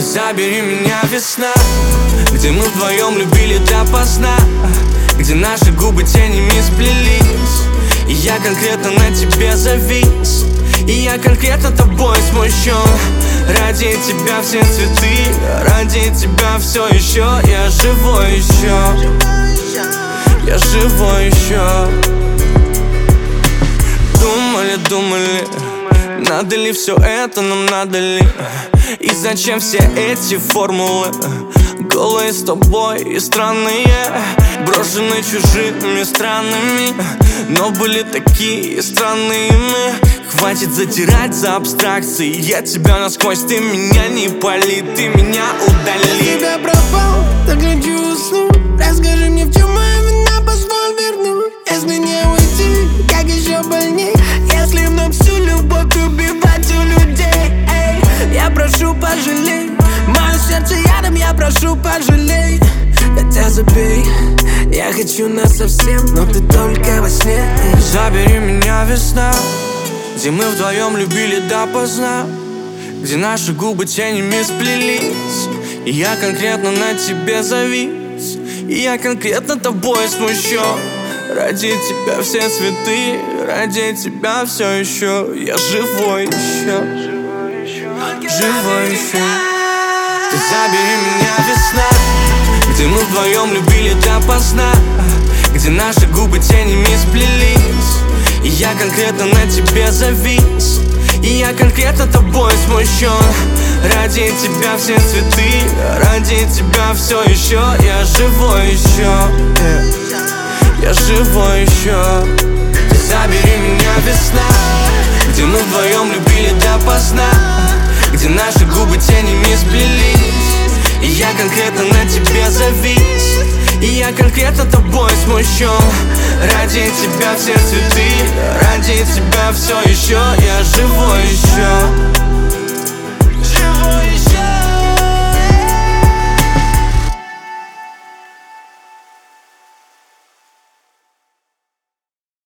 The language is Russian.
Забери меня, весна, где мы вдвоем любили допоздна, где наши губы тенями сплелись, и я конкретно на тебе завис, и я конкретно тобой смущен. Ради тебя все цветы, ради тебя все еще. Я живой еще, я живой еще. Думали, надо ли все это нам, надо ли? И зачем все эти формулы? Голые с тобой и странные, брошены чужими странами, но были такие странные мы. Хватит затирать за абстракции, я тебя насквозь, ты меня не пали, ты меня удали. Я тебя пропал, так хочу уснуть. Расскажи мне, в чем моя вина, позволь вернуть. Если не уйти, как еще больней, если вновь всю любовь убивать у людей. Эй, я прошу, пожалей, мое сердце ядом, я прошу, пожалей. Хотя забей, я хочу нас совсем, но ты только во сне. Забери меня, весна, где мы вдвоем любили допоздна, где наши губы тенями сплелись, и я конкретно на тебе завис, и я конкретно тобой смущен. Ради тебя все цветы, ради тебя все еще. Я живой еще, живой еще. Ты забери меня, весна, где мы вдвоем любили допоздна, где наши губы тенями сплелись, и я конкретно на тебе завис, и я конкретно тобой смущен. Ради тебя все цветы, ради тебя все еще. Я живой еще, я живой еще. Ты забери меня, весна, где мы вдвоем любили допоздна, где наши губы тенями сплелись, и я конкретно на тебе завис, и я конкретно тобой смущен. Ради тебя все цветы, ради тебя все еще. Я живой еще.